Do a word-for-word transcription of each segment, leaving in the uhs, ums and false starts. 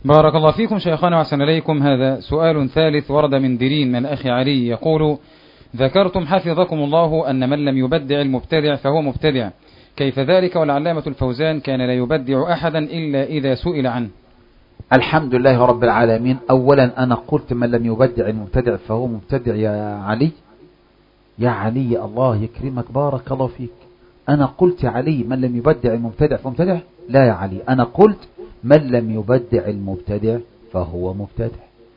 بارك الله فيكم شيخنا وحسن إليكم. هذا سؤال ثالث ورد من درين من أخي علي يقول: ذكرتم حفظكم الله أن من لم يبدع المبتدع فهو مبتدع، كيف ذلك والعلامة الفوزان كان لا يبدع أحدا إلا إذا سئل عنه؟ الحمد لله رب العالمين. أولا أنا قلت من لم يبدع المبتدع فهو مبتدع يا علي. يا علي الله يكرمك بارك الله فيك، أنا قلت يا علي من لم يبدع المبتدع فهو مبتدع؟ لا يا علي، أنا قلت من لم يبدع المبتدع فهو مبتدع.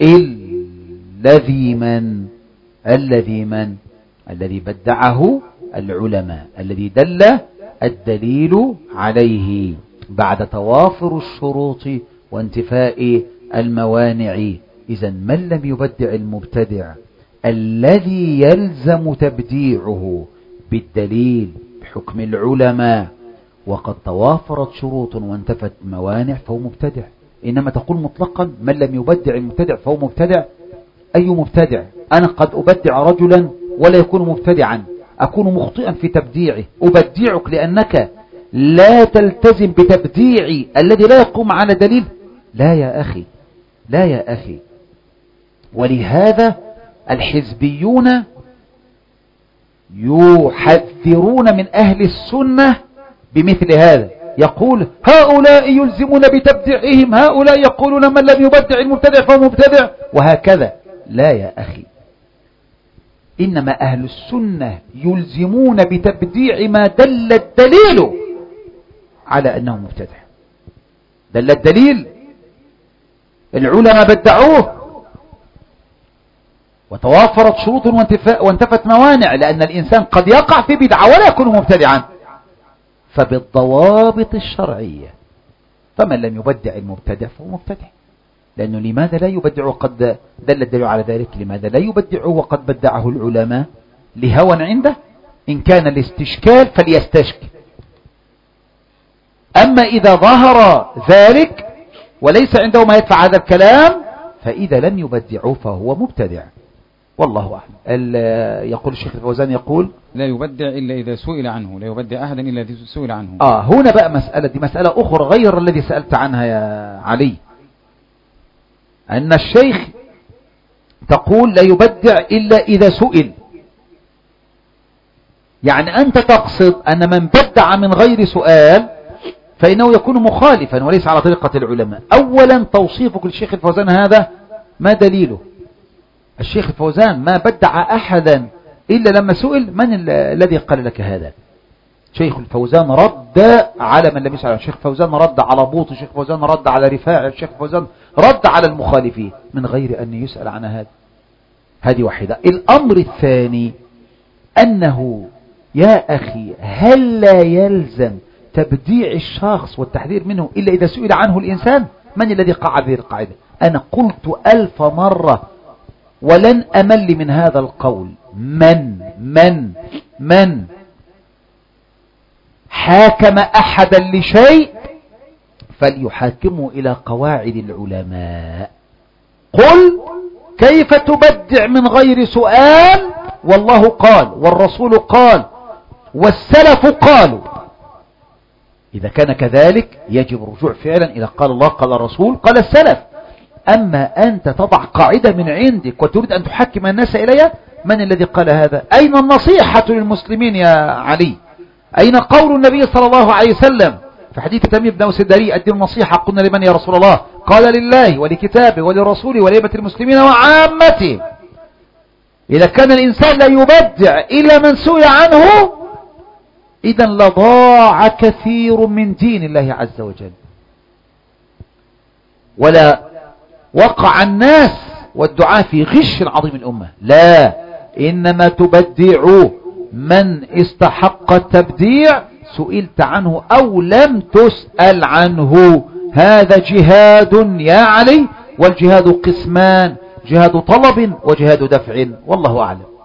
الذي من الذي من الذي بدعه العلماء، الذي دل الدليل عليه بعد توافر الشروط وانتفاء الموانع. إذن من لم يبدع المبتدع الذي يلزم تبديعه بالدليل بحكم العلماء وقد توافرت شروط وانتفت موانع فهو مبتدع. إنما تقول مطلقا من لم يبدع المبتدع فهو مبتدع، أي مبتدع؟ أنا قد أبدع رجلا ولا يكون مبتدعا، أكون مخطئا في تبديعه، أبدعك لأنك لا تلتزم بتبديعي الذي لا يقوم على دليل. لا يا أخي، لا يا أخي. ولهذا الحزبيون يحذرون من أهل السنة بمثل هذا، يقول هؤلاء يلزمون بتبديعهم، هؤلاء يقولون من لم يبدع المبتدع فهو مبتدع، وهكذا. لا يا أخي، إنما أهل السنة يلزمون بتبديع ما دل الدليل على أنه مبتدع. دل الدليل، العلماء بدعوه وتوافرت شروط وانتفت موانع، لأن الإنسان قد يقع في بدعة ولا يكون مبتدعا، فبالضوابط الشرعية. فمن لم يبدع المبتدع فهو مبتدع، لأنه لماذا لا يبدع وقد دل الدليل على ذلك؟ لماذا لا يبدع وقد بدعه العلماء؟ لهوى عنده؟ إن كان الاستشكال فليستشكل. أما إذا ظهر ذلك وليس عنده ما يدفع هذا الكلام فإذا لم يبدعه فهو مبتدع، والله أعلم. يقول الشيخ الفوزان يقول لا يبدع إلا إذا سئل عنه، لا يبدع أحدا إلا إذا سئل عنه. آه هنا بقى مسألة، دي مسألة أخرى غير الذي سألت عنها يا علي، أن الشيخ تقول لا يبدع إلا إذا سئل. يعني أنت تقصد أن من بدع من غير سؤال فإنه يكون مخالفا وليس على طريقة العلماء. أولا توصيفك للشيخ الفوزان هذا ما دليله؟ الشيخ الفوزان ما بدع أحدا إلا لما سئل. من الذي قال لك هذا؟ شيخ الفوزان رد على من لم يسأل. الشيخ الفوزان رد على بوط، الشيخ الفوزان رد على رفاع، الشيخ الفوزان رد على المخالفين من غير أن يسأل عن هذا. هذه واحدة. الأمر الثاني أنه يا أخي هل لا يلزم تبديع الشخص والتحذير منه إلا إذا سئل عنه الإنسان؟ من الذي قاعد هذه القاعدة؟ أنا قلت ألف مرة ولن أمل من هذا القول. من من من حاكم أحدا لشيء فليحاكمه إلى قواعد العلماء. قل كيف تبدع من غير سؤال؟ والله قال والرسول قال والسلف قالوا. إذا كان كذلك يجب الرجوع فعلا إلى قال الله قال الرسول قال السلف. أما أنت تضع قاعدة من عندك وتريد أن تحكم الناس إليها، من الذي قال هذا؟ أين النصيحة للمسلمين يا علي؟ أين قول النبي صلى الله عليه وسلم في حديث تميم بن أوس الداري الدين النصيحة؟ قلنا لمن يا رسول الله؟ قال لله ولكتابه ولرسوله ولأئمة المسلمين وعامته. إذا كان الإنسان لا يبدع إلا من سئل عنه إذا لضاع كثير من دين الله عز وجل، ولا وقع الناس والدعاء في غش عظيم الأمة. لا، إنما تبدع من استحق التبديع سئلت عنه أو لم تسأل عنه. هذا جهاد يا علي، والجهاد قسمان، جهاد طلب وجهاد دفع، والله أعلم.